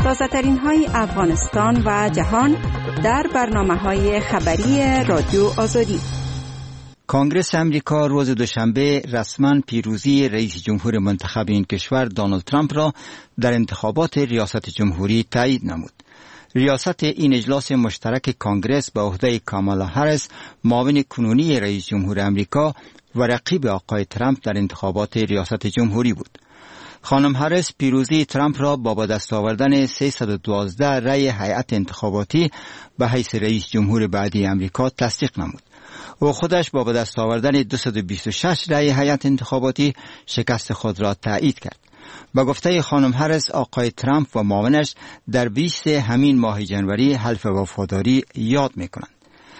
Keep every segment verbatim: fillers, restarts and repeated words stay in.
تازه ترین های افغانستان و جهان در برنامه های خبری رادیو آزادی. کنگره امریکا روز دوشنبه رسما پیروزی رئیس جمهور منتخب این کشور دونالد ترامپ را در انتخابات ریاست جمهوری تایید نمود. ریاست این اجلاس مشترک کنگره به عهده کامالا هریس، معاون کنونی رئیس جمهور امریکا و رقیب آقای ترامپ در انتخابات ریاست جمهوری بود. خانم هریس پیروزی ترامپ را با به دست آوردن سیصد و دوازده رأی هیئت انتخاباتی به حیث رئیس جمهور بعدی امریکا تصدیق نمود. او خودش با به دست آوردن دویست و بیست و شش رأی هیئت انتخاباتی شکست خود را تایید کرد. با گفته خانم هریس، آقای ترامپ و معاونش در بیست همین ماه جنوری حلف وفاداری یاد می‌کنند.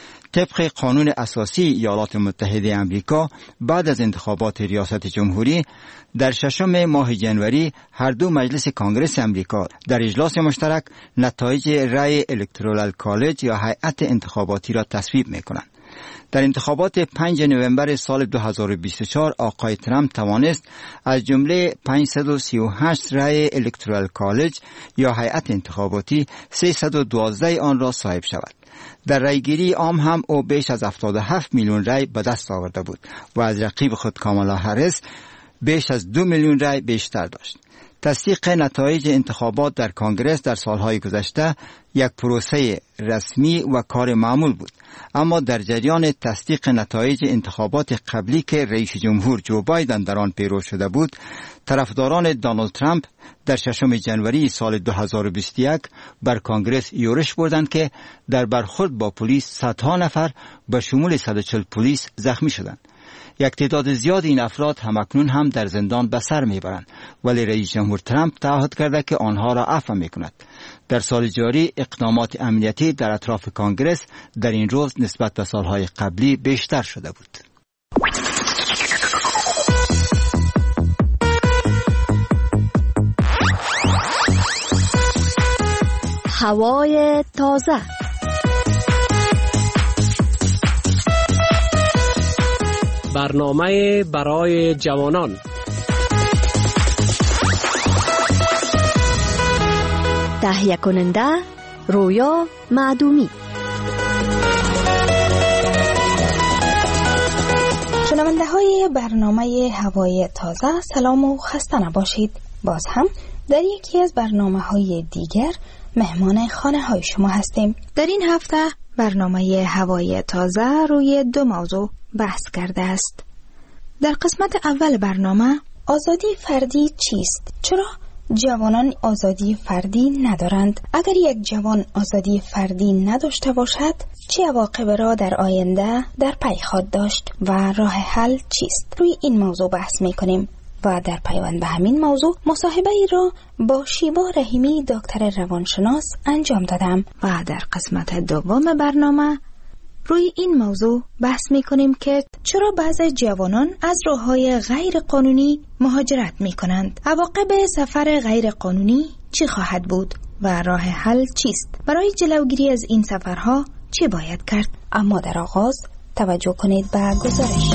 طبق قانون اساسی ایالات متحده امریکا، بعد از انتخابات ریاست جمهوری در ششم ماه جنوری هر دو مجلس کنگره امریکا در اجلاس مشترک نتایج رأی الکترال کالج یا هیئت انتخاباتی را تصویب می‌کنند. در انتخابات پنجم نوامبر سال دو هزار و بیست و چهار آقای ترامپ توانست از جمله پانصد و سی و هشت رأی الکترال کالج یا هیئت انتخاباتی سیصد و دوازده آن را صاحب شود. در رأیگیری عام هم او بیش از هفتاد و هفت میلیون رأی به دست آورده بود و از رقیب خود کامالا هریس بیش از دو میلیون رأی بیشتر داشت. تصدیق نتایج انتخابات در کنگره در سالهای گذشته یک پروسه رسمی و کار معمول بود، اما در جریان تصدیق نتایج انتخابات قبلی که رئیس جمهور جو بایدن در آن پیرو شده بود، طرفداران دونالد ترامپ در ششم جنوری سال دو هزار و بیست و یک بر کنگره یورش بردند که در برخورد با پلیس صدها نفر به شمول صد و چهل پلیس زخمی شدند. یک تعداد زیاد این افراد همکنون هم در زندان به سر میبرند، ولی رئیس جمهور ترامپ تعهد کرده که آنها را عفو میکند. در سال جاری اقدامات امنیتی در اطراف کنگره در این روز نسبت به سالهای قبلی بیشتر شده بود. هوای تازه. برنامه برای جوانان. تهیه کننده رویا معدومی. شنونده های برنامه هوای تازه، سلام و خسته نباشید. باز هم در یکی از برنامه های دیگر مهمان خانه های شما هستیم. در این هفته برنامه هوای تازه روی دو موضوع بحث کرده است. در قسمت اول برنامه آزادی فردی چیست؟ چرا جوانان آزادی فردی ندارند؟ اگر یک جوان آزادی فردی نداشته باشد چه عواقب را در آینده در پی خواهد داشت و راه حل چیست؟ روی این موضوع بحث می‌کنیم و در پیوند به همین موضوع مصاحبه ای را با شیوا رحیمی دکتر روانشناس انجام دادم و در قسمت دوم برنامه روی این موضوع بحث می کنیم که چرا بعضی جوانان از راه‌های غیر قانونی مهاجرت می کنند؟ عواقب سفر غیر قانونی چی خواهد بود و راه حل چیست؟ برای جلوگیری از این سفرها چه باید کرد؟ اما در آغاز توجه کنید به گزارش.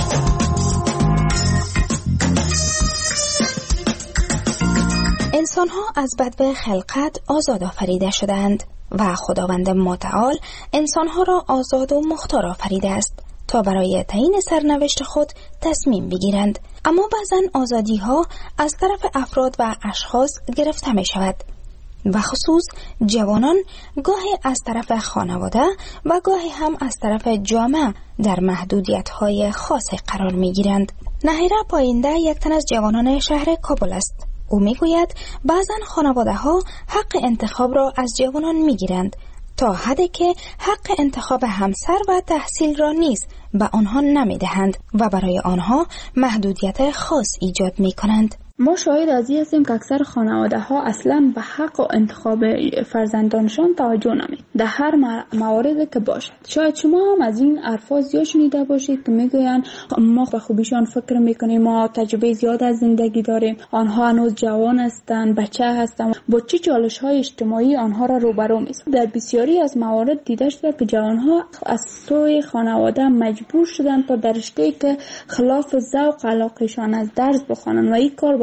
انسان‌ها از بدو خلقت آزاد آفریده شدند و خداوند متعال انسان‌ها را آزاد و مختار آفریده است تا برای تعیین سرنوشت خود تصمیم بگیرند. اما بعضن آزادی‌ها از طرف افراد و اشخاص گرفته می شود و خصوص جوانان گاهی از طرف خانواده و گاهی هم از طرف جامعه در محدودیت‌های خاصی قرار می‌گیرند. نهیره پاینده یک تن از جوانان شهر کابل است. او میگوید بعضن خانواده ها حق انتخاب را از جوانان میگیرند تا حدی که حق انتخاب همسر و تحصیل را نیز به آنها نمیدهند و برای آنها محدودیت خاص ایجاد میکنند. ما شاهد از این هستیم که اکثر خانواده ها اصلا به حق و انتخاب فرزندانشان توجه نمی‌کنند در هر موارد که باشد. شاید شما هم از این حرفا زیاد شنیده باشید که میگویند ما به خوبیشان فکر میکنیم، ما تجربه زیاد از زندگی داریم، آنها هنوز جوان هستند، بچه هستند، با چه چالش های اجتماعی آنها را روبرو می‌سازد. در بسیاری از موارد دیده شده که جوانها از سوی خانواده مجبور شدند تا در رشته‌ای که خلاف ذوق علاقه‌شان از درس بخوانند و این کار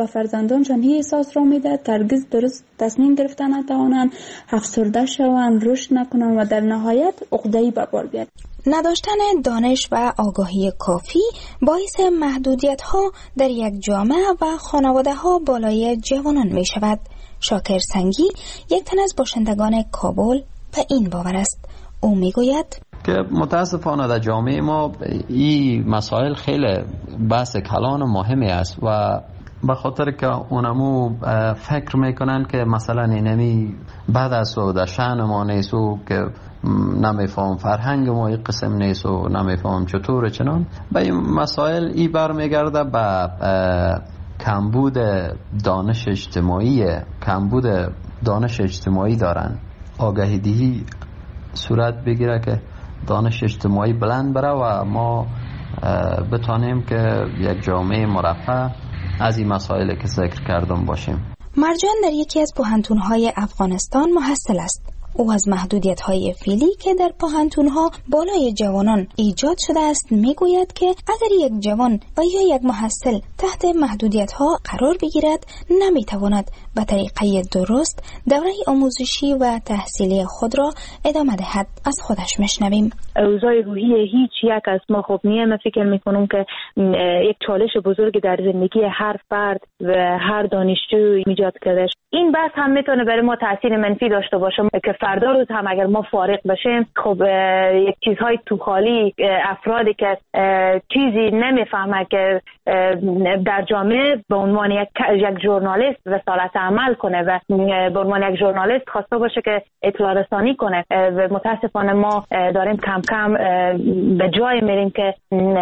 به فرزندانشان این احساس را میده ترگز درست تصمیم گرفتن نتوانند، افسرده شوند، رشد نکنند و در نهایت عقده‌ای به بار بیاد. نداشتن دانش و آگاهی کافی باعث محدودیت ها در یک جامعه و خانواده ها بالای جوانان می شود. شاکر سنگی یک تن از باشندگان کابل به این باور است. او می گوید که متاسفانه در جامعه ما این مسائل خیلی بحث کلان و مهمی است و به خاطر که اونمو فکر میکنن که مثلا اینمی بعد از و در شأن ما نیست و که نمیفهم فرهنگ ما این قسم نیست و نمیفهم چطور چنان به این مسائل ای برمیگرده به کمبود دانش اجتماعی کمبود دانش اجتماعی دارن. آگاهی دهی صورت بگیره که دانش اجتماعی بلند بره و ما بتانیم که یک جامعه مرفه از این مسائل که ذکر کردم باشیم. مرجان در یکی از پوهنتون‌های افغانستان محصل است. او از محدودیت‌های فعلی که در پوهنتون‌ها بالای جوانان ایجاد شده است میگوید که اگر یک جوان و یا یک محصل تحت محدودیت‌ها قرار بگیرد نمیتواند به طریقه درست دوره آموزشی و تحصیلی خود را ادامه دهد. از خودش میشنویم. اوضاع روحی هیچ یک از ما خوب نیست. من فکر میکنم که یک چالش بزرگ در زندگی هر فرد و هر دانشجو ایجاد کرده. این بحث هم میتونه برای ما تاثیر منفی داشته باشه که فردا روز هم اگر ما فارغ بشیم خب یک چیزهای تو خالی افرادی که چیزی نمیفهمه که در جامعه به عنوان یک یک ژورنالیست رسالت عمل کنه و به عنوان یک ژورنالیست خواسته باشه که اطلاع رسانی کنه و متاسفانه ما داریم کم کم به جای میریم که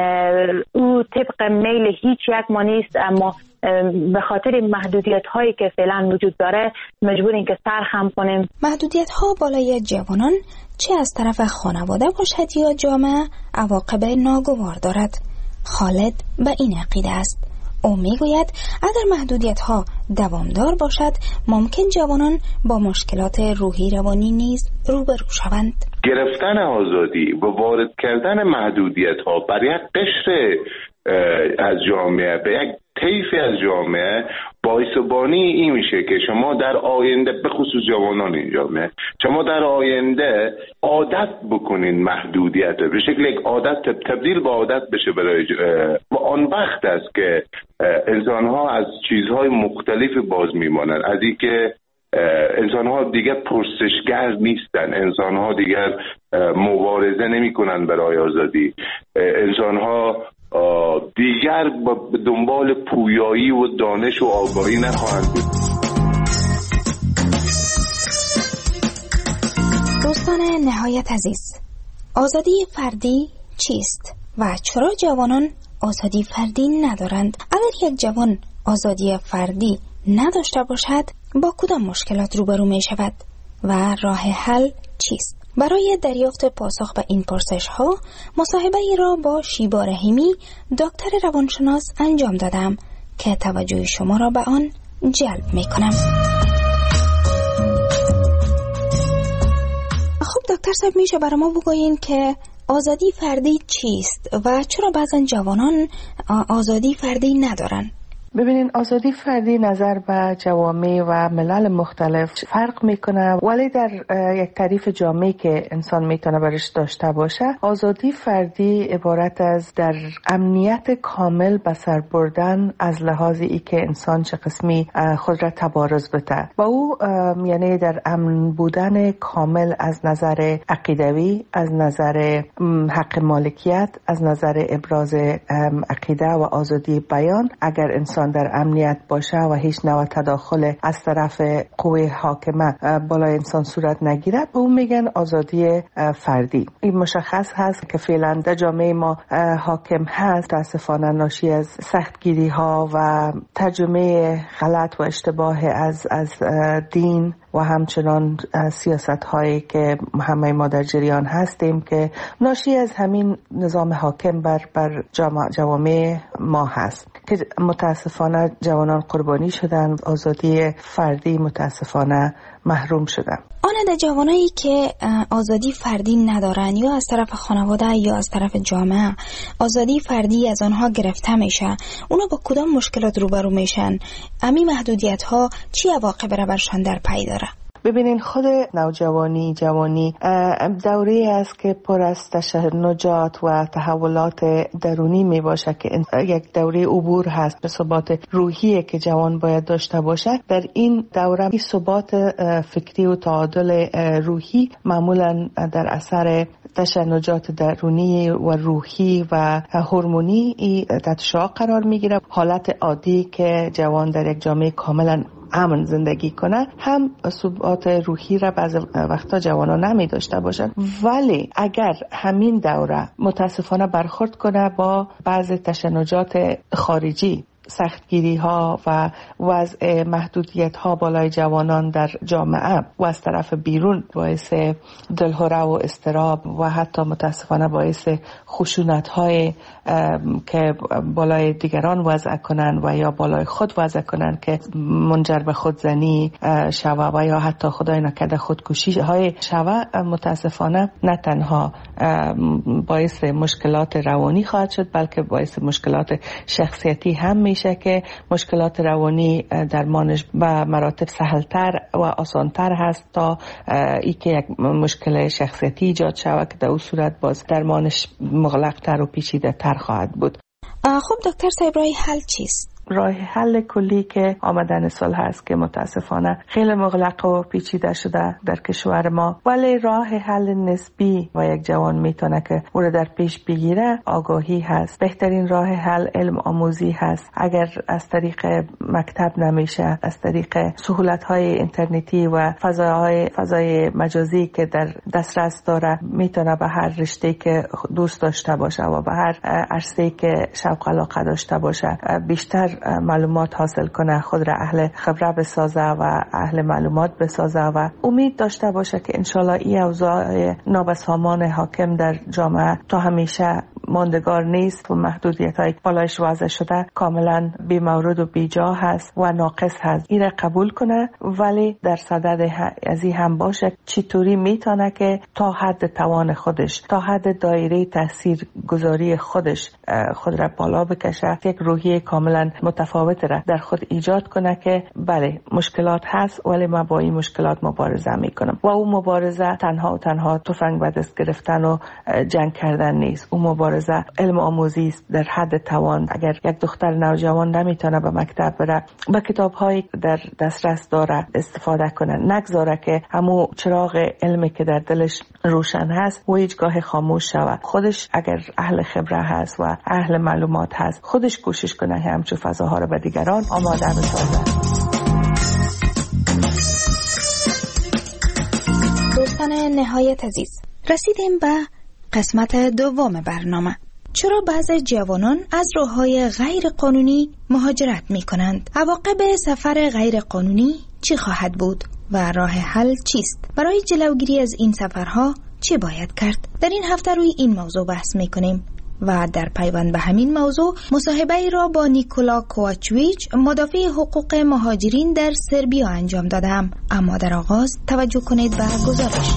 او طبق میل هیچ یک ما نیست، اما به خاطر محدودیت هایی که فعلا وجود داره مجبوریم که سرخم کنیم. محدودیت ها بالای جوانان چه از طرف خانواده باشد یا جامعه عواقب ناگوار دارد. خالد به این عقیده است. او میگوید اگر محدودیت ها دوامدار باشد ممکن جوانان با مشکلات روحی روانی نیز روبرو شوند. گرفتن آزادی و وارد کردن محدودیت ها بر یک قشر از جامعه به یک طیفی از جامعه باعث بانی این میشه که شما در آینده به خصوص جوانان این جامعه شما در آینده عادت بکنین محدودیت به شکل یک عادت تبدیل به عادت بشه برای و آن وقت است که انسان ها از چیزهای مختلفی باز میمانند. از این که انسان ها دیگر پرسشگر نیستن، انسان ها دیگر مبارزه نمی کنن برای آزادی، انسان ها دیگر به دنبال پویایی و دانش و آگاهی نخواهند بود. دوستان نهایت عزیز، آزادی فردی چیست و چرا جوانان آزادی فردی ندارند؟ اگر یک جوان آزادی فردی نداشته باشد با کدام مشکلات روبرو می شود و راه حل چیست؟ برای دریافت پاسخ به این پرسش ها مصاحبه ای را با شیبا رحیمی دکتر روانشناس انجام دادم که توجه شما را به آن جلب می کنم. خب دکتر صاحب، میشه برای ما بگویین که آزادی فردی چیست و چرا بعضا جوانان آزادی فردی ندارن؟ ببینین، آزادی فردی نظر به جوامع و ملل مختلف فرق میکنه، ولی در یک تعریف جامعی که انسان میتونه برش داشته باشه، آزادی فردی عبارت از در امنیت کامل به سر بردن از لحاظ ای که انسان چه قسمی خود را تبارز بده و او یعنی در امن بودن کامل از نظر عقیدوی، از نظر حق مالکیت، از نظر ابراز عقیده و آزادی بیان. اگر انسان در امنیت باشه و هیچ نوع تداخل از طرف قوه حاکمه بالای انسان صورت نگیره، به اون میگن آزادی فردی. این مشخص هست که فعلا در جامعه ما حاکم هست، متاسفانه ناشی از سختگیری ها و ترجمه غلط و اشتباه از از دین و همچنان سیاست هایی که همه ما در جریان هستیم که ناشی از همین نظام حاکم بر بر جوامع ما هست که متاسفانه جوانان قربانی شدن، آزادی فردی متاسفانه محروم شدن. آن در جوانایی که آزادی فردی ندارن یا از طرف خانواده یا از طرف جامعه آزادی فردی از آنها گرفته میشه، اونا با کدام مشکلات روبرو میشن؟ امی محدودیت ها چی عواقب را برشان در پی داره؟ ببینین خود نوجوانی جوانی دوره است که پر از تشنجات و تحولات درونی می باشه که یک دوره عبور هست به ثبات روحی که جوان باید داشته باشه. در این دوره این ثبات فکری و تعادل روحی معمولا در اثر تشنجات درونی و روحی و هورمونی تحت شعاع قرار میگیره. حالت عادی که جوان در یک جامعه کاملا امن زندگی کنه هم ثبات روحی را بعض وقتا جوانان نمی داشته باشن، ولی اگر همین دوره متاسفانه برخورد کنه با بعض تشنجات خارجی، سختگیری ها و وضع محدودیت ها بالای جوانان در جامعه و از طرف بیرون باعث دلهره و اضطراب و حتی متاسفانه باعث خشونت های که بالای دیگران وضع کنن و یا بالای خود وضع کنن که منجر به خودزنی شوه و یا حتی خدای نکرده خودکشی های شوه، متاسفانه نه تنها باعث مشکلات روانی خواهد شد بلکه باعث مشکلات شخصیتی هم میشه که مشکلات روانی درمانش به مراتب سهلتر و آسانتر هست تا ای که یک مشکل شخصیتی ایجاد شود که در اون صورت باز درمانش مغلق‌تر و پیچیده تر خواهد بود. خب دکتر صاحب، راه حل چیست؟ راه حل کلی که آمدن سال هست که متاسفانه خیلی مغلق و پیچیده شده در کشور ما، ولی راه حل نسبی و یک جوان میتونه که او رو در پیش بگیره آگاهی هست. بهترین راه حل علم آموزی هست. اگر از طریق مکتب نمیشه، از طریق سهولت های اینترنتی و فضاهای فضای مجازی که در دسترس داره میتونه به هر رشته که دوست داشته باشه و به هر عرصه‌ای که شوق علاقه داشته باشه بیشتر معلومات حاصل کنه، خود را اهل خبره بسازه و اهل معلومات بسازه و امید داشته باشه که انشالله این اوضاع نابسامان حاکم در جامعه تا همیشه ماندگار نیست و محدودیت‌های بالایش وضع شده کاملا بی مورد و بی جا هست و ناقص هست. این را قبول کنه، ولی در صدد از این هم باشه چطوری میتونه که تا حد توان خودش، تا حد دایره تاثیر گذاری خودش خود را بالا بکشه، یک روحیه کاملا متفاوت را در خود ایجاد کنه که بله مشکلات هست ولی من با این مشکلات مبارزه میکنم. و اون مبارزه تنها و تنها تفنگ به دست گرفتن و جنگ کردن نیست. اون مبارزه علم آموزی است در حد توان. اگر یک دختر نوجوان نمیتونه به مکتب بره، با کتاب‌هایی در دسترس داره استفاده کنه، نگذاره که همون چراغ علمی که در دلش روشن هست و هیچگاه خاموش شود. خودش اگر اهل خبره هست و اهل معلومات هست، خودش کوشش کنه همچون فضاها رو به دیگران آماده بسازه. دوستان نهایت عزیز، رسیدیم به قسمت دوم برنامه. چرا بعضی جوانان از راه‌های غیر قانونی مهاجرت می کنند؟ عواقب سفر غیر قانونی چی خواهد بود و راه حل چیست؟ برای جلوگیری از این سفرها چه باید کرد؟ در این هفته روی این موضوع بحث می کنیم و در پیوند به همین موضوع مصاحبه را با نیکولا کوواچویچ، مدافع حقوق مهاجرین در سربیا انجام دادم. اما در آغاز توجه کنید به گزارش.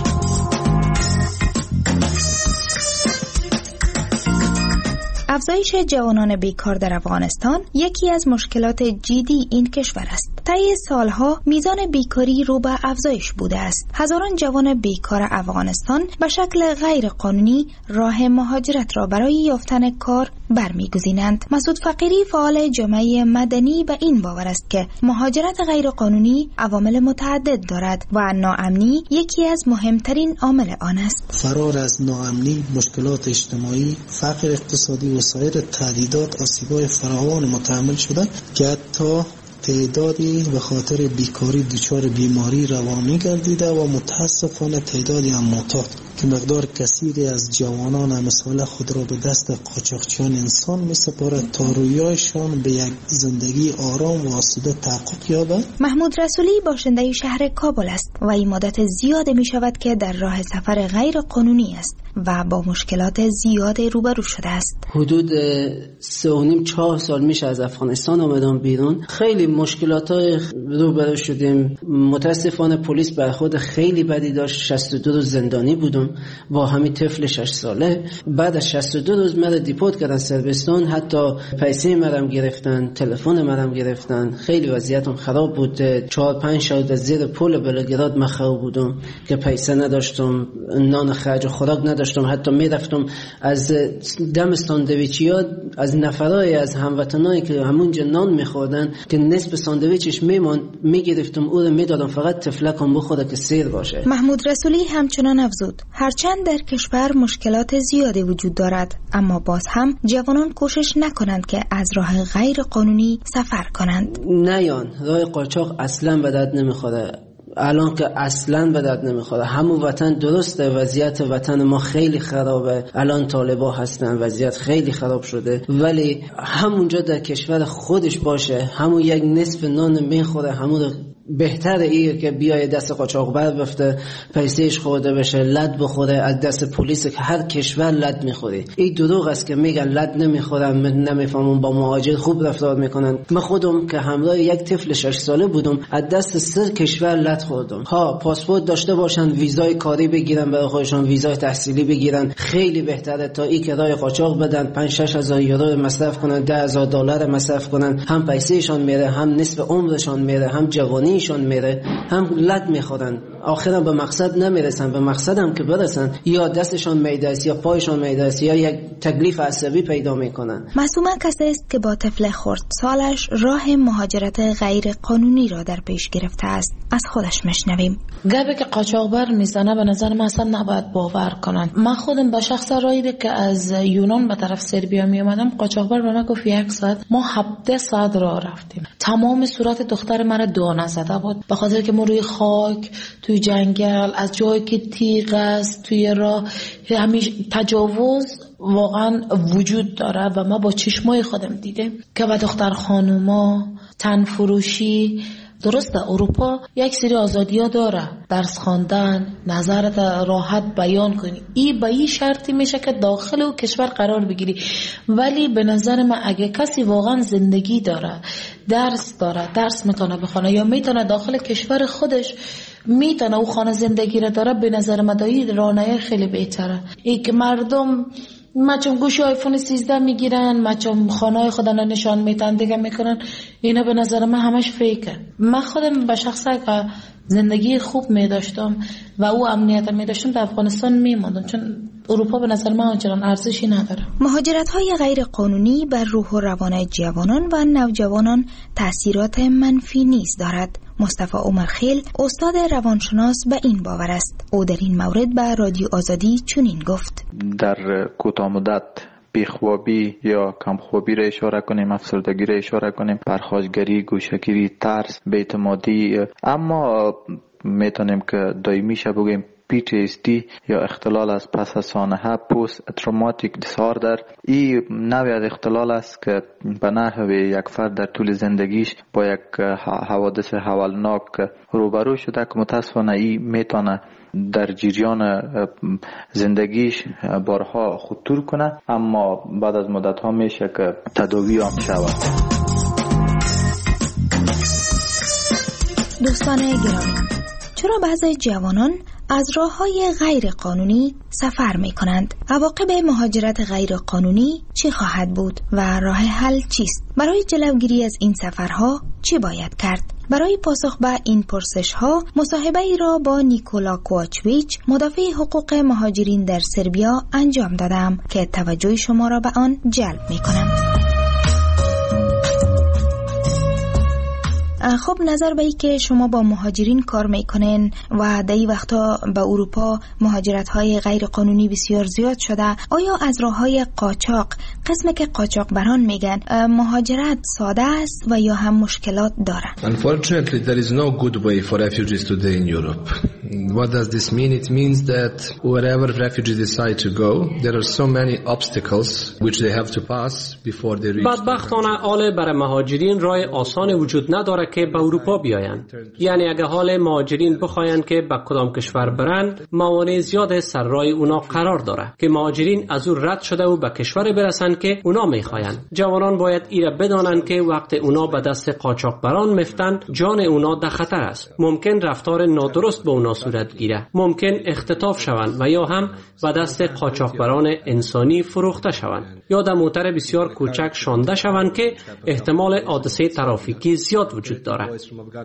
افزایش جوانان بیکار در افغانستان یکی از مشکلات جدی این کشور است. طی سالها میزان بیکاری رو به افزایش بوده است. هزاران جوان بیکار افغانستان به شکل غیر قانونی راه مهاجرت را برای یافتن کار برمیگزینند. مسعود فقیری، فعال جامعه مدنی، به این باور است که مهاجرت غیر قانونی عوامل متعدد دارد و ناامنی یکی از مهمترین عامل آن است. فرار از ناامنی، مشکلات اجتماعی، فقر اقتصادی و سایر تهدیدات آسیب‌های فراوان متحمل شدند که حتی تعدادی به خاطر بیکاری دچار بیماری روانی گردیده و متاسفانه تعدادی هم معتاد که مقدار کثیری از جوانان امثال خود را به دست قاچاقچیان انسان می سپارد تا رویایشان به یک زندگی آرام و آسوده تحقق یابد. محمود رسولی باشنده شهر کابل است و این مدت زیاد می شود که در راه سفر غیر قانونی است و با مشکلات زیاد روبرو شده است. حدود سه و نیم چهار سال میشه از افغانستان آمدم بیرون. خیلی مشکلات های روبرو شدیم. متاسفانه پلیس برخورد خیلی بدی داشت. شصت و دو روز زندانی بودم با همین طفل شش ساله. بعد از شصت و دو روز مرا دیپورت کردن سربستان، حتی پیسه مرا گرفتن، تلفن مرا گرفتن. خیلی وضعیتم خراب بود. چهار پنج شب زیر پل بلگراد مخرب بودم که پیسه نداشتم، نان خرج و خوراک نداشتم. حتی میرفتم از دم ساندویچیا از نفرای از هموطنایی که همونجا نان میخوردن که نصف ساندویچش میموند میگرفتم او رو میدادم فقط تفلکم بخوره که سیر باشه. محمود رسولی همچنان افزود هرچند در کشور مشکلات زیادی وجود دارد، اما باز هم جوانان کوشش نکنند که از راه غیر قانونی سفر کنند. نیان راه قاچاق اصلا به درد نمیخوره. الان که اصلا به درد نمیخوره. همون وطن درسته، وضعیت وطن ما خیلی خرابه، الان طالبا هستن، وضعیت خیلی خراب شده، ولی همونجا در کشور خودش باشه همون یک نصف نان میخوره، همون بهتره ایه که بیای دست قاچاقبر بفته، پیسهش خورده بشه، لد بخوره از دست پلیس که هر کشور لد میخوری. این دروغ است که میگن لد نمیخورن، من نمیفهمم با مهاجر خوب رفتار میکنن. من خودم که همراه یک طفل شش ساله بودم از دست سه کشور لد خوردم. ها پاسپورت داشته باشن، ویزای کاری بگیرن برای خودشون، ویزای تحصیلی بگیرن، خیلی بهتره تا این که راه قاچاق بدن، پنج شش هزار یورو مصرف کنن، ده هزار دلار مصرف کنن، هم پیسهشون میره، هم نصف عمرشون میره، هم جوانی شون میره، هم لد میخورن، آخرا به مقصد نمیرسن. به مقصدم که برسن یا دستشون میده است یا پایشون میده است یا یک تکلیف عصبی پیدا میکنن. معصومه کسی است که با طفل خردسالش راه مهاجرت غیر قانونی را در پیش گرفته است. از خودش میشنویم. گبه که قاچاقبر میزنه به نظر من اصلا نباید باور کنن. من خودم به شخص رایده که از یونان به طرف سربیا می اومدم، قاچاقبر به من گفت یک ساعت، ما هفده ساعت راه رفتیم. تمام صورت دختر من دانه زده بود به خاطر که ما روی خاک، توی جنگل، از جایی که تیغ است توی راه، همیشه تجاوز واقعا وجود داره و ما با چشمای خودم دیدم که به دختر خانوما تن فروشی. درسته اروپا یک سری آزادی‌ها داره، درس خواندن، نظرت راحت بیان کنی، این به این شرطی میشه که داخل او کشور قرار بگیری. ولی به نظر من اگه کسی واقعا زندگی داره، درس داره، درس میتونه بخونه یا میتونه داخل کشور خودش میتونه او خانه زندگی را داره، به نظر من دایی رانه خیلی بهتره. این که مردم مچم گوشی آیفون سیزده میگیرن، مچم خانه خودن رو نشان میتن دیگه میکنن، اینا به نظر من همش فیکه. من خودم به شخصه که زندگی خوب میداشتم و او امنیت میداشتم در افغانستان میماندم، چون اروپا به نظر من آنچنان ارزشی نداره. مهاجرت های غیر قانونی بر روح و روان جوانان و نوجوانان تأثیرات منفی نیز دارد. مصطفی عمرخیل استاد روانشناس به این باور است. او در این مورد به رادیو آزادی چنین گفت: در کوتاه مدت بیخوابی یا کمخوابی را اشاره کنیم، افسردگی را اشاره کنیم، پرخاشگری، گوشه‌گیری، ترس، بی‌اعتمادی، اما میتونیم که دائمی شه بگیم پی تی اس دی یا اختلال از پس از سانحه، پوست تروماتیک دیساردر. این نوعی از اختلال است که به نحو یک فرد در طول زندگیش با یک حوادث هولناک روبرو شده که متاسفانه این میتونه در جریان زندگیش بارها خطور کنه، اما بعد از مدت ها میشه که تداوی هم شود. دوستان گرامی، چرا بعضی جوانان از راه‌های غیر قانونی سفر می‌کنند؟ عواقب مهاجرت غیر قانونی چی خواهد بود و راه حل چیست؟ برای جلوگیری از این سفرها چی باید کرد؟ برای پاسخ به این پرسش‌ها مصاحبه‌ای را با نیکولا کوواچویچ، مدافع حقوق مهاجرین در سربیا انجام دادم که توجه شما را به آن جلب می‌کنم. خب نظر به ای که شما با مهاجرین کار میکنین و در این وقتا به اروپا مهاجرت های غیر قانونی بسیار زیاد شده، آیا از راه های قاچاق، قسم که قاچاق بران میگن، مهاجرت ساده است و یا هم مشکلات داره؟ Unfortunately there is no good way for refugees today in Europe. What does this mean? It means that wherever refugees decide to go, there are so many obstacles which they have to pass before they reach. بدبختانه آله برای مهاجرین راه آسان وجود نداره که به اروپا بیایند. یعنی اگه حال مهاجرین بخواین که به کدام کشور برند، موانع زیاد سر راه اونا قرار داره که مهاجرین از او رد شده و به کشور برسن که اونا میخواین. جوانان باید ایره بدانند که وقت اونا به دست قاچاقبران مفتن، جان اونا در خطر است. ممکن رفتار نادرست به اونا صورت گیره، ممکن اختطاف شوند و یا هم به دست قاچاقبران انسانی فروخته شوند یا در موتر بسیار کوچک شانده شوند که احتمال حادثه ترافیکی زیاد وجود دارد.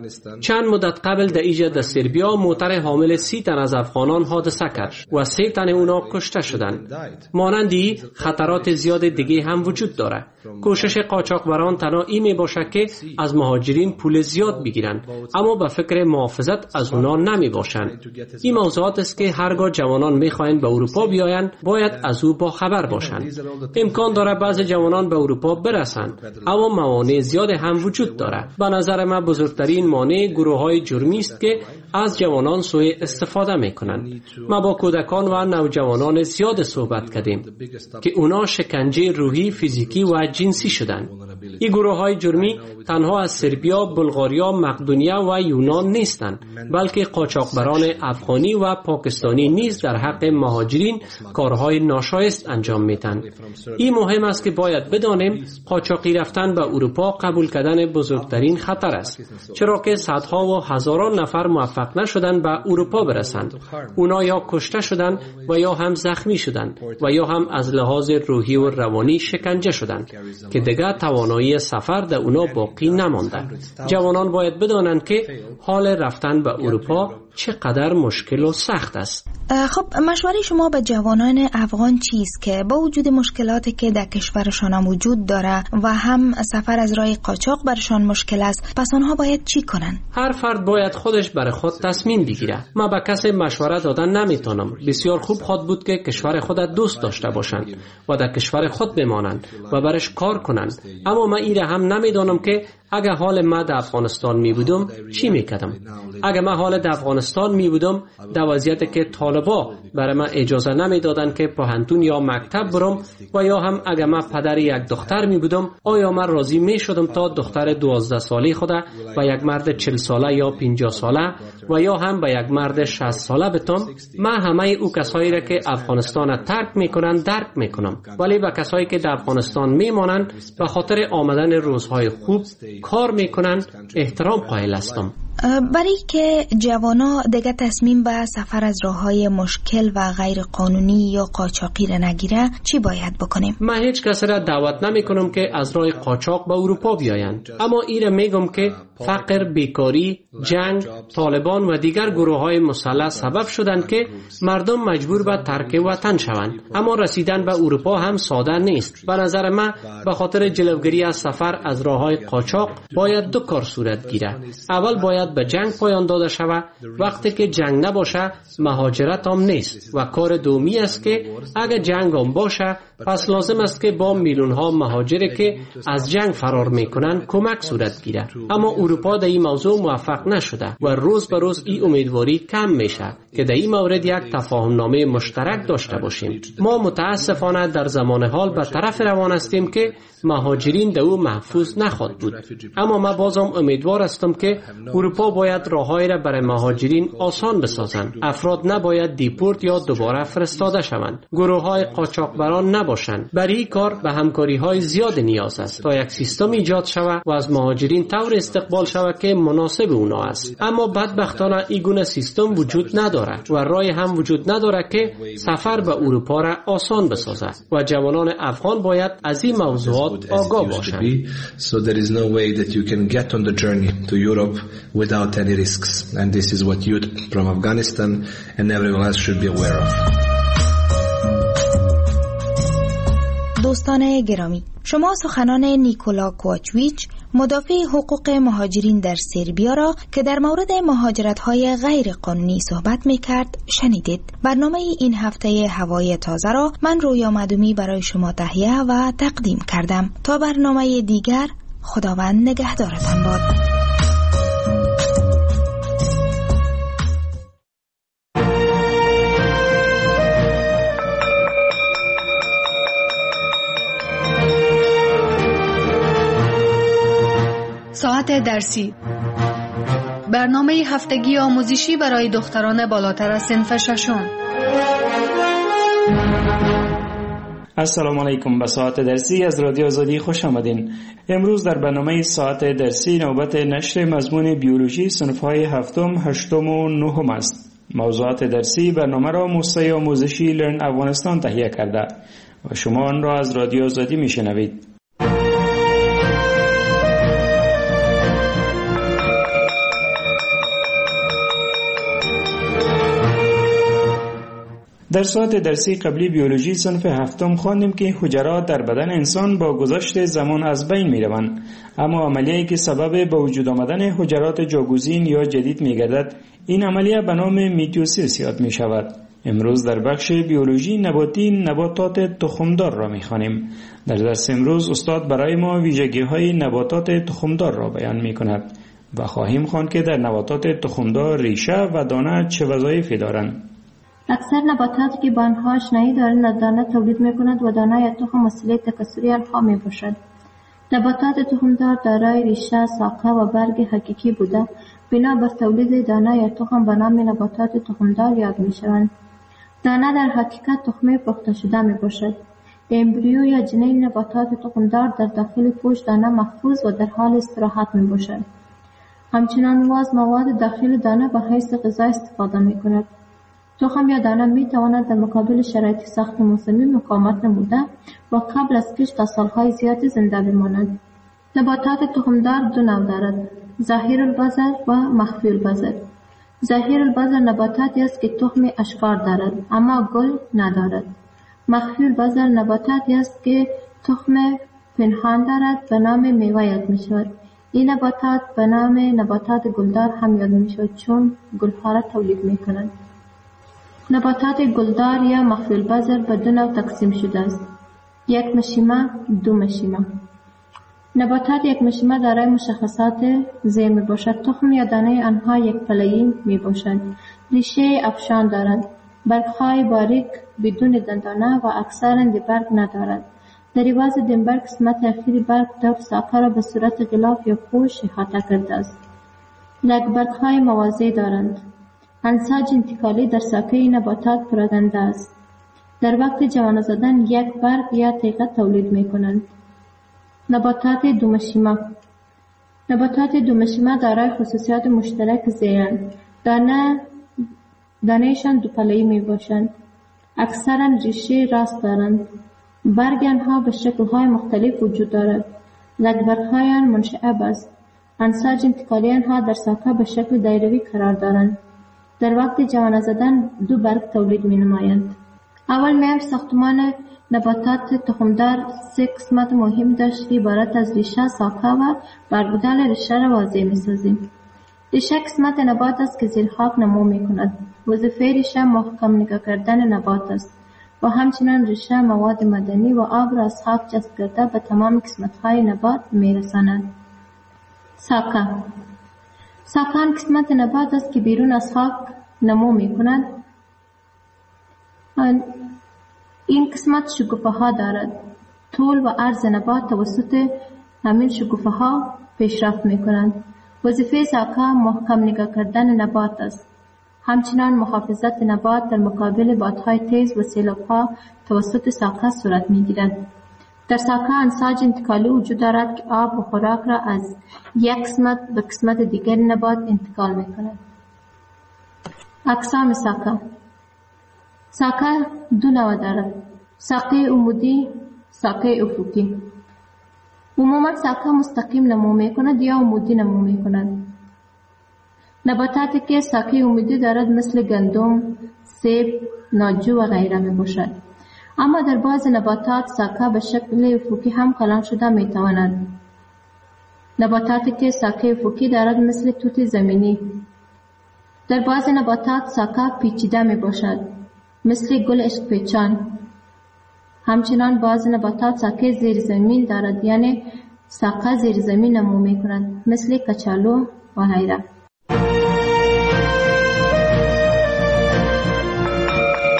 چند مدت قبل در ایجا در سربیا موتر حامل سی تن از افغانان حادثه کرد و سه تن اونا کشته شدند. مانندی خطرات زیاد دیگه هم وجود داره. کوشش قاچاقبران تنها این می باشه که از مهاجرین پول زیاد بگیرن، اما به فکر محافظت از اونا نمی باشن. این موضوعات است که هرگاه جوانان می خواهند به اروپا بیاین باید از او با خبر باشند. امکان داره بعض جوانان به اروپا برسند، اما موانع زیاد هم وجود داره. به نظر من بزرگترین مانع گروه های جرمی است که از جوانان سوء استفاده می کنند. ما با کودکان و نوجوانان زیاد صحبت کردیم که اونا شکنجه روحی، فیزیکی و جنسی شدند. این گروه های جرمی تنها از سربیا، بلغاریا، مقدونیه و یونان نیستند، بلکه قاچاقبران افغانی و پاکستانی نیز در حق مهاجرین کارهای ناشایست انجام میدن. این مهم است که باید بدانیم قاچاقی رفتن به اروپا قبول کردن بزرگترین خطر است، چرا که صدها و هزاران نفر موفق نشدن به اروپا برسند. اونا یا کشته شدند و یا هم زخمی شدند و یا هم از لحاظ روحی و روانی شکنجه شدند که دیگر توانایی سفر در اونا باقی نمانده. جوانان باید بدانند که حال رفتن به اروپا چقدر مشکل و سخت است. خب مشوره شما به جوانان افغان چیست که با وجود مشکلاتی که در کشورشان وجود داره و هم سفر از راه قاچاق برشان مشکل است، پس آنها باید چی کنن؟ هر فرد باید خودش برای خود تصمیم بگیره. ما به کسی مشوره دادن نمیتونم. بسیار خوب خود بود که کشور خود دوست داشته باشند و در کشور خود بمانند و برش کار کنند، اما من ایره هم نمیدونم که اگه حال ما در افغانستان می بودم چی میکردم. اگه من حال در افغانستان می بودم در وضعیتی که طالبا برای من اجازه نمیدادن که پوهنتون یا مکتب برم و یا هم اگه من پدر یک دختر می بودم، آیا من راضی می شدم تا دختر دوازده ساله خدا و یک مرد چهل ساله یا پنجاه ساله و یا هم به یک مرد شصت ساله بتم؟ من همه او کسایی را که افغانستان ترک میکنن درک میکنم، ولی به کسایی که در افغانستان میمانند به خاطر آمدن روزهای خوب کار میکنن احترام قائل هستم. برای که جوانا دیگه تصمیم به سفر از راههای مشکل و غیر قانونی یا قاچاقی را نگیره چی باید بکنیم؟ من هیچ کس را دعوت نمی کنم که از راه قاچاق به اروپا بیایند، اما ایره میگم که فقر، بیکاری، جنگ، طالبان و دیگر گروه های مسلح سبب شدند که مردم مجبور به ترک وطن شوند. اما رسیدن به اروپا هم ساده نیست. به نظر من به خاطر جلوگیری از سفر از راه های قاچاق باید دو کار صورت گیره. اول باید به جنگ پایان داده شود. وقتی که جنگ نباشه مهاجرت هم نیست و کار دومی است که اگر جنگ هم باشه پس لازم است که با میلیون ها مهاجری که از جنگ فرار میکنن کمک صورت گیره. اما اروپا در این موضوع موفق نشده و روز به روز این امیدواری کم میشه که در این مورد یک تفاهم نامه مشترک داشته باشیم. ما متاسفانه در زمان حال به طرف روان هستیم که مهاجرین در او محفوظ نخواهد بود. اما من بازم امیدوار هستم که اروپا باید راههایی را برای مهاجرین آسان بسازند. افراد نباید دیپورت یا دوباره فرستاده شوند. گروه های قاچاقبران نباشند. برای این کار به همکاری های زیاد نیاز است تا یک سیستم ایجاد شود و از مهاجرین طور استقبال شود که مناسب اونا است. اما بدبختانه این گونه سیستم وجود نداره و راهی هم وجود نداره که سفر به اروپا را آسان بسازد و جوانان افغان باید از این موضوعات آگاه باشند. So there is no way that you can get on the journey to Europe without any risks, and this is what youth from Afghanistan and everyone else should be aware of. دوستان گرامی، شما سخنان نیکولا کوچویچ مدافع حقوق مهاجرین در سربیا را که در مورد مهاجرت‌های غیر قانونی صحبت می‌کرد شنیدید. برنامه این هفته هوای تازه را من رویا مدومی برای شما تهیه و تقدیم کردم. تا برنامه دیگر، خداوند نگهدارتان باد. ساعت درسی برنامه هفتگی آموزشی برای دختران بالاتر از صنف ششم. السلام علیکم. به ساعت درسی از رادیو آزادی خوش آمدین. امروز در برنامه ساعت درسی نوبت نشر مضمون بیولوژی صنف‌های هفتم، هشتم و نهم است. موضوعات درسی برنامه را موسسه آموزشی لرن افغانستان تهیه کرده و شما آن را از رادیو آزادی میشنوید. در ساعت درسی قبلی بیولوژی صنف هفتم خواندیم که حجرات در بدن انسان با گذشت زمان از بین می روند، اما عملیه‌ای که سبب به وجود آمدن حجرات جاگزین یا جدید می گردد، این عملیه به نام میتوسیس یاد می شود. امروز در بخش بیولوژی نباتی نباتات تخمدار را می خوانیم. در درس امروز استاد برای ما ویژگی‌های نباتات تخمدار را بیان می کند و خواهیم خواند که در نباتات تخمدار ریشه و دانه چه وظایفی دارند. اکثر نباتاتی که با آنها آشنایی دارند از دانه تولید می‌کند و دانه یا تخم وسیله تکثری آنها می‌باشد. نباتات تخمدار دارای ریشه، ساقه و برگ حقیقی بوده بنا بر تولید دانه یا تخم به نام نباتات تخمدار یاد می‌شوند. دانه در حقیقت تخمه پخته شده می‌باشد. امبریو یا جنین نباتات تخمدار در داخل پوست دانه محفوظ و در حال استراحت می‌باشد. همچنان واز مواد داخل دانه به حیث غذا استفاده می‌کند. تخم یا دانه می تواند در مقابل شرایط سخت موسمی مقاومت نموده و قبل از کشت تا سالهای زیادی زنده بماند. نباتات تخمدار دو نوع دارد: ظاهر البذر و مخفی البذر. ظاهر البذر نباتاتی است که تخم اشکار دارد اما گل ندارد. مخفی البذر نباتاتی است که تخم پنهان دارد به نام میوه یاد می شود. این نباتات به نام نباتات گلدار هم یاد می شود چون گلها را تولید می کنند. نباتات گلدار یا مخفی البذر به دو نوع تقسیم شده است: یک مشیمه، دو مشیمه. نباتات یک مشیمه دارای مشخصات زیر می باشد. تخم یا دانه آنها یک پله‌ای می باشد. ریشه افشان دارند. برگ‌های باریک بدون دندانه و اکثراً برگ ندارد. در عوض دنبر قسمت اخیر برگ دور ساقه را به صورت غلاف یا پوش احاطه کرده است. برگ‌های موازی دارند. انساج انتقالی در ساقه نباتات پراکنده است. در وقت جوانه زدن یک برگ یا تیغه تولید می کنند. نباتات دومشیمه. نباتات دومشیمه دارای خصوصیات مشترک زیرند. دانه دانهشان دو پله‌ای می باشند. اکثرا ریشه راست دارند. برگ آنها به شکل‌های مختلف وجود دارد. لگبرگ‌های آن منشعب است. انساج انتقالی آنها در ساقه به شکل دایروی قرار دارند. در وقت جوانه زدن دو برگ تولید می نمایند. اول می‌ایم ساختمان نباتات تخمدار سه قسمت مهم داشت که عبارت از ریشه، ساقه و برگ بودن ریشه را واضح می سازیم. ریشه قسمت نبات است که زیر خاک نمو می کند. وظیفه ریشه محکم نگاه کردن نبات است و همچنان ریشه مواد معدنی و آب را از خاک جذب کرده به تمام قسمت‌های نبات می رساند. ساقه. ساقه آن قسمت نبات است که بیرون از خاک نمو می کند. این قسمت شکوفه ها دارد. طول و عرض نبات توسط همین شکوفه ها پیشرفت می کنند. وظیفه ساقه محکم نگاه کردن نبات است. همچنان محافظت نبات در مقابل بادهای تیز و سیلاب ها توسط ساقه صورت می گیرد. در ساقه انساج انتقالی وجود دارد که آب و خوراک را از یک قسمت به قسمت دیگر نبات انتقال می کند. اقسام ساقه. ساقه دو نوع دارد: ساقه عمودی، ساقه افقی. عموما ساقه مستقیم نمو می کند یا عمودی نمو می کند. نباتاتی که ساقه عمودی دارد مثل گندم، سیب، ناجو و غیره می باشد. اما در بعض نباتات ساقه به شکل افقی هم کلان شده می تواند. نباتاتی که ساقه افقی دارد مثل توت زمینی. در بعض نباتات ساقه پیچیده می باشد مثل گل عشق پیچان. همچنان بعض نباتات ساقه زیر زمین دارد، یعنی ساقه زیر زمین نمو می کند مثل کچالو و غیره.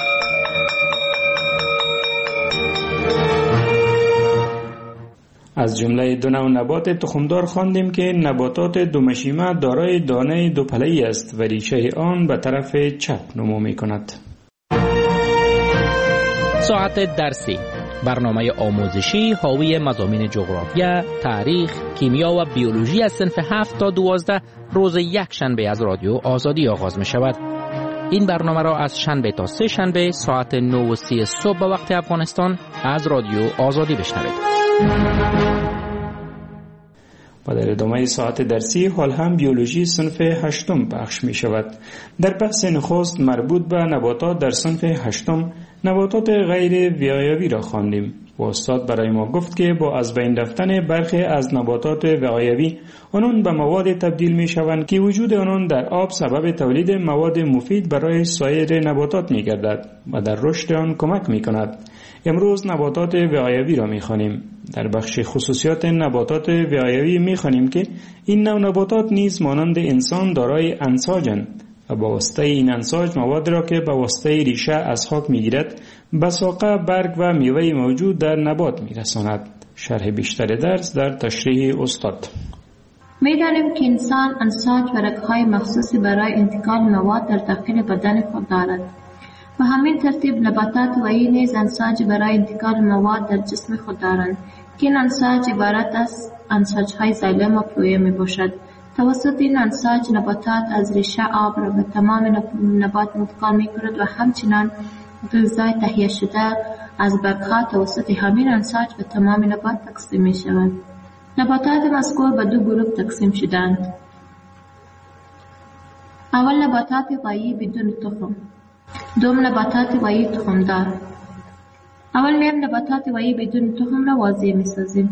از از جمله دو نوع نبات تخمدار خواندیم که نباتات دومشیمه دارای دانه دو پله‌ای است و ریشه آن به طرف چپ نمو می‌کند. ساعت درسی، برنامه آموزشی حاوی مضامین جغرافیا، تاریخ، کیمیا و بیولوژی از صنف هفت تا دوازده روز یک شنبه از رادیو آزادی آغاز می شود. این برنامه را از شنبه تا سه شنبه ساعت نه و سی صبح به وقت افغانستان از رادیو آزادی بشنوید. و در ادامه ساعت درسی حال هم بیولوژی صنف هشتم پخش می شود. در بحث نخست مربوط به نباتات در صنف هشتم نباتات غیر وقایوی را خواندیم و استاد برای ما گفت که با از بین رفتن برخی از نباتات وقایوی آنان به مواد تبدیل می شوند که وجود آنان در آب سبب تولید مواد مفید برای سایر نباتات می گردد و در رشد آن کمک می کند. امروز نباتات وقایوی را می خوانیم. در بخش خصوصیات نباتات وقایوی می خوانیم که این نوع نباتات نیز مانند انسان دارای انساجند و با واسطه این انساج مواد را که با واسطه ریشه از خاک میگیرد به ساقه، برگ و میوه موجود در نبات میرساند. شرح بیشتر درس در تشریح استاد. می‌دانیم که انسان انساج و رگ‌های مخصوصی برای انتقال مواد در داخل بدن خود دارد. و همین ترتیب نباتات و این نیز انساج برای انتقال مواد در جسم خود دارند که این انساج عبارت از انساج‌های زایلم و پلویه میباشد. توسط این انساج نباتات از ریشه آب را به تمام نبات انتقال می‌کند و همچنان غذای تهیه شده از برگ‌ها توسط همین انساج به تمام نبات تقسیم می‌شود. نباتات مذکور به دو گروه تقسیم شدند. اول نباتات غایی بدون تخم، دوم نباتات غایی تخمدار. اول میم نباتات غایی بدون تخم را واضح می‌سازیم.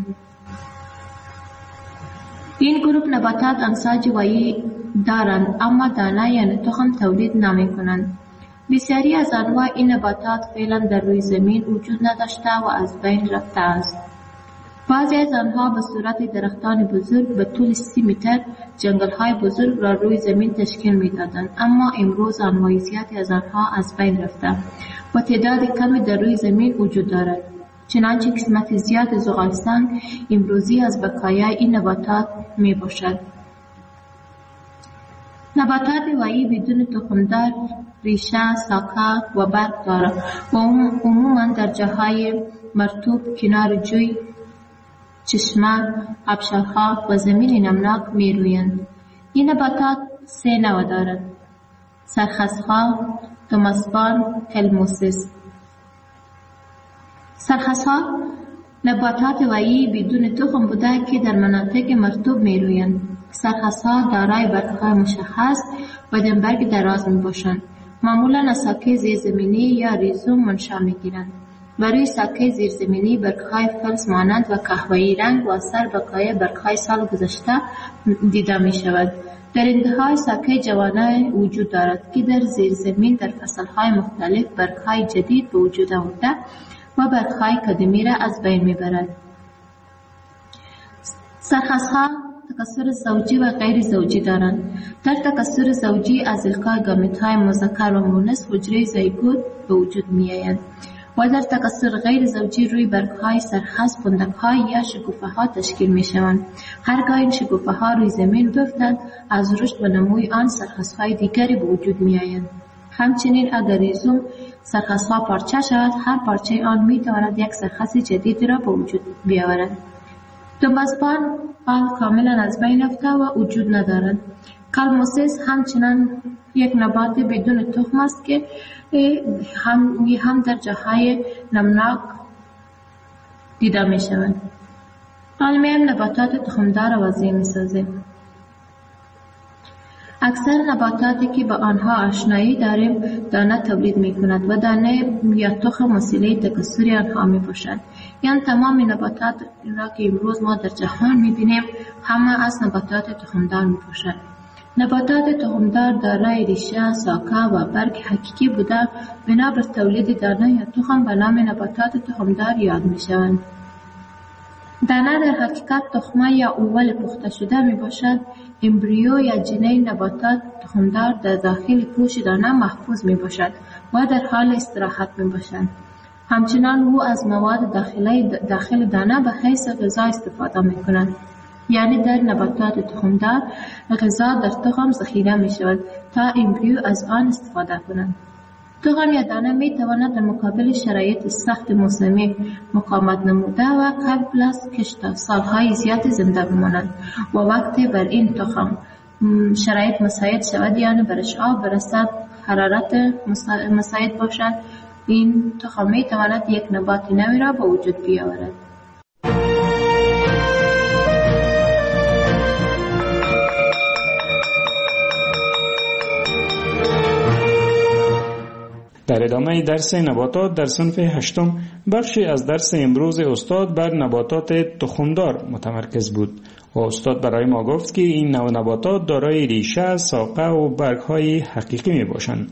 این گروه نباتات انساج غایی دارند اما دانه یعنی تخم تولید نمی کنند. بسیاری از انواع این نباتات فعلا در روی زمین وجود نداشته و از بین رفته است. بعضی از آنها به صورت درختان بزرگ به طول سی متر جنگل‌های بزرگ را روی زمین تشکیل می‌دادند، اما امروز انواع زیادی از آنها از بین رفته و تعداد کمی در روی زمین وجود دارد. چنانچه قسمت زیاد زغالسنگ امروزی از بقایای این نباتات می باشد. نباتات غایی بدون تخمدار ریشه، ساقه و برگ دارد و عموما در جاهای مرطوب، کنار جوی، چشمه، آبشارها و زمین نمناک می رویند. این نباتات سه نوع دارد: سرخسها، توماسبان، هلموسیس. سرخسها نباتات غایی بدون تخم بوده که در مناطق مرطوب می رویند. سرخسها دارای برگ‌های مشخص و دنبرگ دراز می باشند. معمولا از ساکه زیرزمینی یا ریزوم منشأ می گیرند. برای ساکه زیرزمینی برگ‌های فلز مانند و قهوه‌ای رنگ و اثر بقای برگ‌های سال گذشته دیده می شود. در انتهای ساکه جوانه وجود دارد که در زیرزمین در فصل‌های مختلف برگ‌های جدید به وجود آورده و برگ‌های قدیمی را از بین می‌برد. سرخسها تکثر زوجی و غیر زوجی دارند. در تکثر زوجی از القای گامیت‌های مذکر و مؤنث حجره زیگوت به وجود می‌آید و در تکثر غیر زوجی روی برگ‌های سرخس پندک‌های یا شکوفه‌ها تشکیل می‌شوند. هرگاه این شکوفه‌ها روی زمین بیفتند، از رشد و نموی آن سرخس‌های دیگری به وجود می‌آیند. همچنین اگر ریزوم سرخس‌ها پارچه شود، هر پارچه آن می‌تواند یک سرخس جدید را به وجود بیاورد. توماسبان آن کاملا از بین رفته و وجود ندارد. کالموسیس همچنان یک نبات بدون تخم است که هم هم در جاهای نمناک دیده می شود. علمیم نباتات تخمدار را وضعی می سازیم. اکثر نباتاتی که با آنها آشنایی داریم دانه تولید می کند و دانه یا تخم وسیله تکثری آنها می باشد. یعنی تمام نباتات را که امروز ما در جهان می بینیم همه از نباتات تخمدار می باشد. نباتات تخمدار دارای ریشه، ساقه و برگ حقیقی بوده بنا بر تولید دانه یا تخم به نام نباتات تخمدار یاد می شوند. دانه در حقیقت تخمه یا اول پخته شده می باشد. امبریو یا جنین نباتات تخمدار در داخل پوش دانه محفوظ می باشد و در حال استراحت می باشند. همچنان او از مواد داخلی داخل دانه به حیث غذا استفاده می کند. یعنی در نباتات تخمدار غذا در تخم ذخیره می شود تا امبریو از آن استفاده کند. تخم یا دانه می تواند در مقابل شرایط سخت موسمی مقاومت نموده و قبل از کشت سالهای زیاد زنده بماند و وقتی بر این تخم شرایط مساعد شود، یعنی برش آب برسد، حرارت مساعد باشد، این تخم می تواند یک نبات نوی را به وجود بیاورد. در ادامه درس نباتات در صنف هشتم بخشی از درس امروز استاد بر نباتات تخمدار متمرکز بود و استاد برای ما گفت که این نوع نباتات دارای ریشه، ساقه و برگ‌های حقیقی می باشند.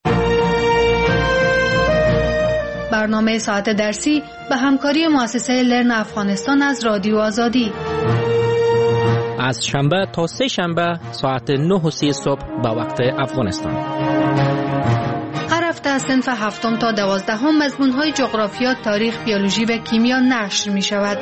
برنامه ساعت درسی به همکاری مؤسسه لرن افغانستان از رادیو آزادی از شنبه تا سه شنبه ساعت نه و سی صبح به وقت افغانستان. هر هفته از صنف هفتم تا دوازدهم مضمون‌های جغرافیا، تاریخ، بیولوژی و کیمیا نشر می شود.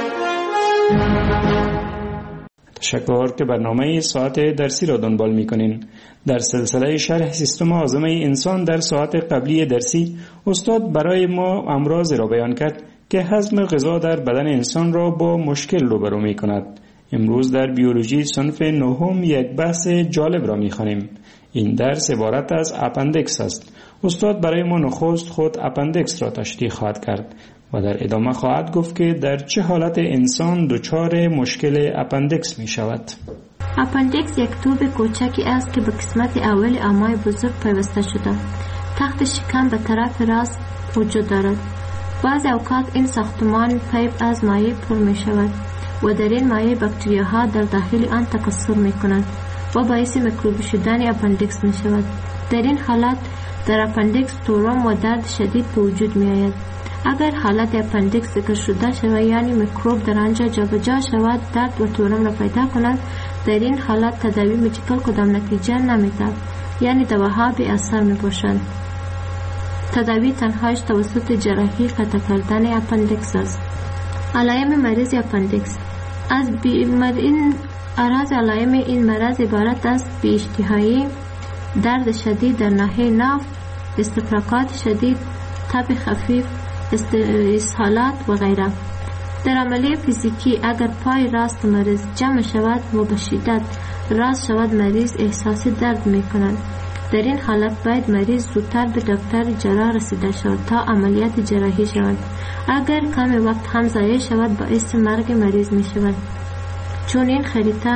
تشکر که برنامه ساعت درسی را دنبال می کنین. در سلسله شرح سیستم هاضمه انسان در ساعت قبلی درسی استاد برای ما امراض را بیان کرد که هضم غذا در بدن انسان را با مشکل روبرو می کند. امروز در بیولوژی صنف نهم یک بحث جالب را می خوانیم. این درس عبارت از اپندکس است. استاد برای ما نخست خود اپندکس را تشریح خواهد کرد و در ادامه خواهد گفت که در چه حالت انسان دچار مشکل اپندکس می شود. اپندکس یک توب کوچکی است که به قسمت اول امعای بزرگ پیوسته شده. تخت شکم به طرف راست وجود دارد. بعضی اوقات این ساختمان پیپ از مایع پر می شود و در این مایع باکتریاها در داخل آن تکثر می کنند و باعث میکروبی شدن اپندکس می شود. در این حالت در اپندکس تورم و درد شدید به وجود می آید. اگر حالت اپندکس ذکر شده شود، یعنی میکروب در آنجا جابجا شود، درد و تورم را پیدا کند، در این حالت تداوی مدیکال کدام نتیجه نمی‌دهد، یعنی دواها بی اثر می باشند. تداوی تنهایش توسط جراحی قطع کردن اپندکس است. علائم مریض اپندکس از این اعراض علائم این مرض عبارت است: بی اشتهایی، درد شدید در ناحیه ناف، استفراغات شدید، تب خفیف، اسهالات و غیره. در عملیه فیزیکی اگر پای راست مریض جمع شود و به شدت راست شود، مریض احساس درد می کند. در این حالت باید مریض زودتر به دکتر جراح رسیده شود تا عملیات جراحی شود. اگر کم وقت هم ضایع شود باعث مرگ مریض می شود، چون این خریطه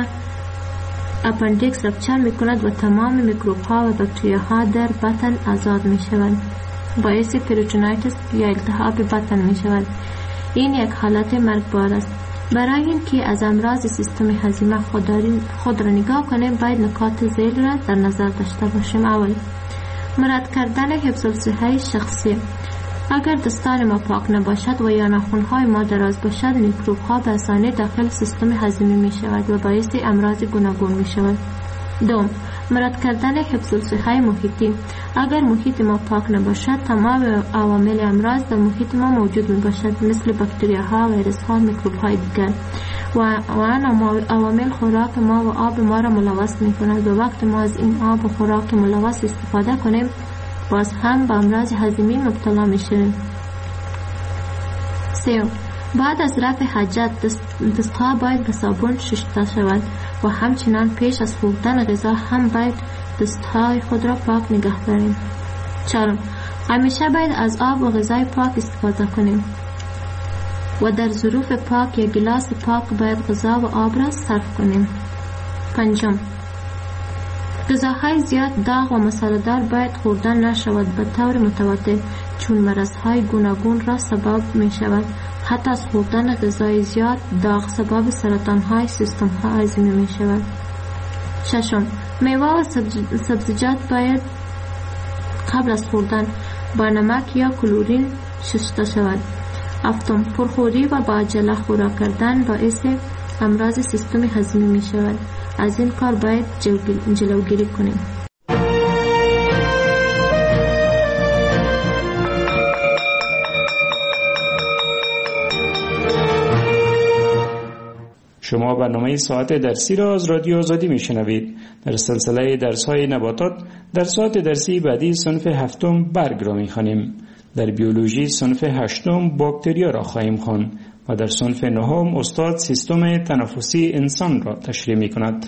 اپندکس رپچر می کند و تمام میکروب ها و باکتریا ها در بطن آزاد می شود، باعث پریتونایتس یا التهاب بطن می شود. این یک حالت مرگبار است. برای اینکه از امراض سیستم هضمی خود را نگاه کنیم باید نکات ذیل را در نظر داشته باشیم. اول، مراد کردن حفظ الصحه شخصی. اگر دستان ما پاک نباشد و یا ناخن‌های ما دراز باشد، میکروب ها به آسانی داخل سیستم هضمی می شود و باعث امراض گوناگون می شود. دوم، مراد کردن حفظ الصحه محیطی. اگر محیط ما پاک نباشد، تمام عوامل امراض در محیط ما موجود می باشد، مثل باکتریاها، ویروس‌ها، میکروب‌های دیگر و آن عوامل خوراک ما و آب ما را ملوث می کند و وقت ما از این آب و خوراک ملوث استفاده کنیم باز هم به امراض هضمی مبتلا می شویم. سیوم، بعد از رفع حاجت دستها باید به صابون شسته شود و همچنان پیش از خوردن غذا هم باید دستهای خود را پاک نگه داریم. چهارم، همیشه باید از آب و غذای پاک استفاده کنیم و در ظروف پاک یا گلاس پاک باید غذا و آب را صرف کنیم. پنجم، غذاهای زیاد داغ و مساله‌دار باید خوردن نشود به طور متواتر، چون مرضهای گوناگون را سبب می شود. حتی از خوردن غذای زیاد داغ سبب سرطان‌های سیستم هضمی می شود. ششم، میوه و سبزیجات باید قبل از خوردن با نمک یا کلورین شسته شود. هفتم، پرخوری و با عجله خوراک کردن باعث امراض سیستم هضمی می شود. از این کار باید جلوگیری کنیم. شما برنامه ساعت درسی را از رادیو آزادی میشنوید. در سلسله درس های نباتات در ساعت درسی بعدی صنف هفتم برگ را میخوانیم. در بیولوژی صنف هشتم باکتریا را خواهیم خواند و در صنف نهم استاد سیستم تنفسی انسان را تشریح میکند.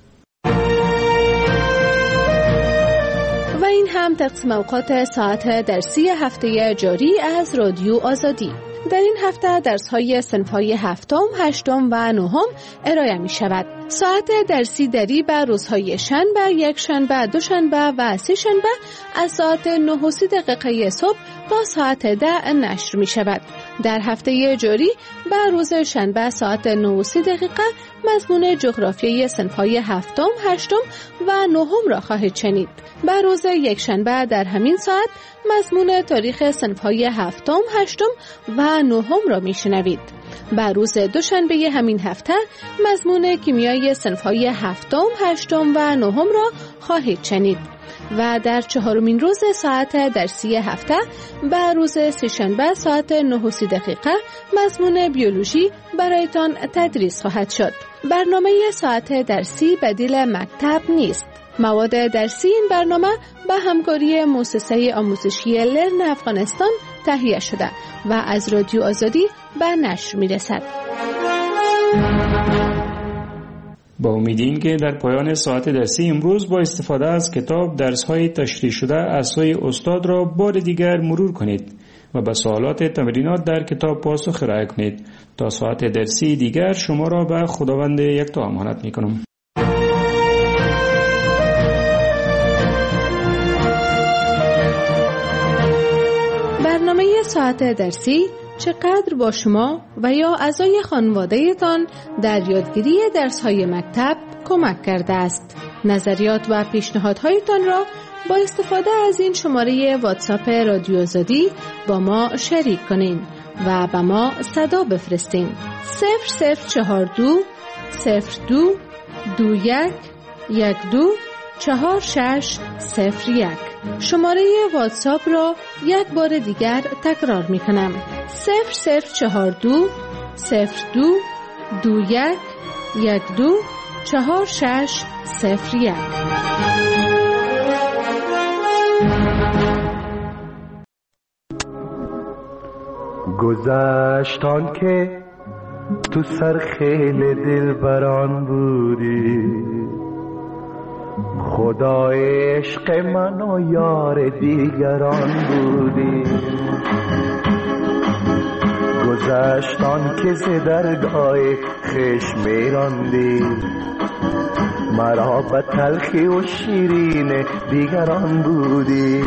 و این هم تقسیم اوقات ساعت درسی هفته جاری از رادیو آزادی. در این هفته درس‌های صنف‌های هفتم، هشتم و نهم ارائه می‌شود. ساعت درسی دری بر روزهای شنبه، یک شنبه، دو شنبه و سه شنبه از ساعت نه و سی دقیقه صبح تا ساعت ده نشر می‌شود. در هفته جاری بر روز شنبه ساعت نه و سی دقیقه مضمون جغرافیای صنف‌های هفتم، هشتم و نهم را خواهید شنید. بر روز یک شنبه در همین ساعت مضمون تاریخ صنف‌های هفتم، هشتم و نهم را میشنوید. بر روز دوشنبه همین هفته مضمون کیمیای صنف‌های هفتم، هشتم و نهم را خواهید شنید. و در چهارمین روز ساعت درسی هفته بر روز سه‌شنبه ساعت نه و سی دقیقه مضمون بیولوژی برایتان تدریس خواهد شد. برنامه ساعت درسی بدیل مکتب نیست. مواد درسی این برنامه به همکاری مؤسسه آموزشی لرن افغانستان تهیه شده و از رادیو آزادی به نشر می‌رسد. با امیدین که در پایان ساعت درسی امروز با استفاده از کتاب درس‌های تشریح شده از سوی استاد را بار دیگر مرور کنید و به سوالات تمرینات در کتاب پاسخ ارائه کنید. تا ساعت درسی دیگر شما را به خداوند یکتا امانت می‌کنم. برنامه ساعت درسی چقدر با شما و یا اعضای خانواده‌تان در یادگیری درس‌های مکتب کمک کرده است. نظریات و پیشنهادهایتان را با استفاده از این شماره واتساپ رادیو آزادی با ما شریک کنین و به ما صدا بفرستین. صفر صفر چهار دو صفر دو دو یک یک دو چهار شش صفر یک. شماره واتساپ را یک بار دیگر تکرار می کنم. صفر صفر چهار دو صفر دو دو یک یک دو چهار شش صفر یک. گذشتان که تو سرخیل دلبران بودی، خدای عشق من و یار دیگران بودی. گذشتان که ز درگاه خویش میراندی، مرا به تلخی و شیرین دیگران بودی.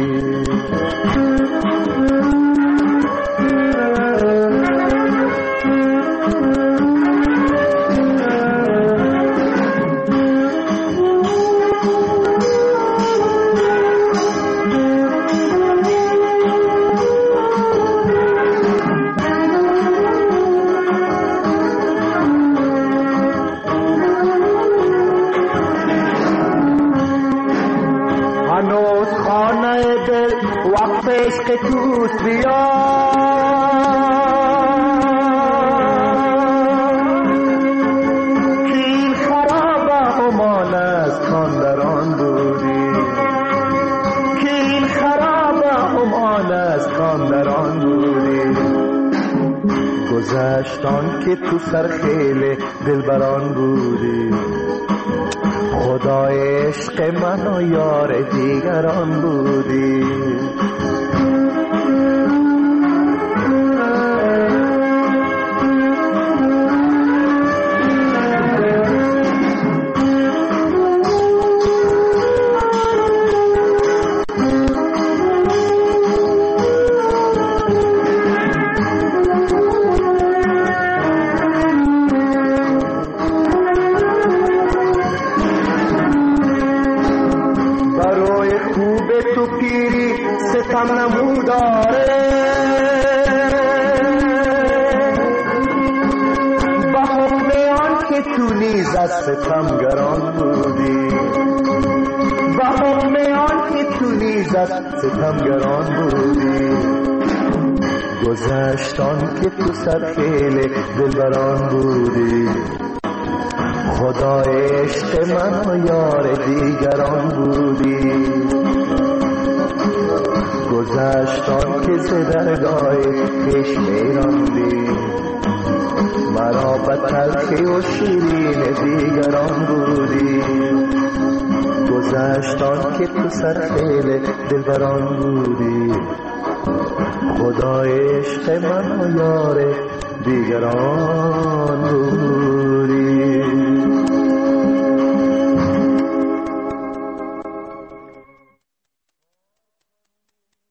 عشق توت بیا که این خرابه همان از کاندران بودی، که این خرابه همان از کاندران بودی. گذشتان که تو سرخیل دلبران بودی، خدای عشق من و یار دیگران بودی. ستمگران بودی، به حکم آن که تو نیزت ستمگران بودی. گذشتان که تو سرخیل دلبران بودی، خدا عشق من و یار دیگران بودی. گذشتان که ز درگاه خویش میراندی، مرا به تلخی و شیرین دیگران بودی. گذشتان که تو سرخیل دلبران بودی، خدا عشق من و یار دیگران بود.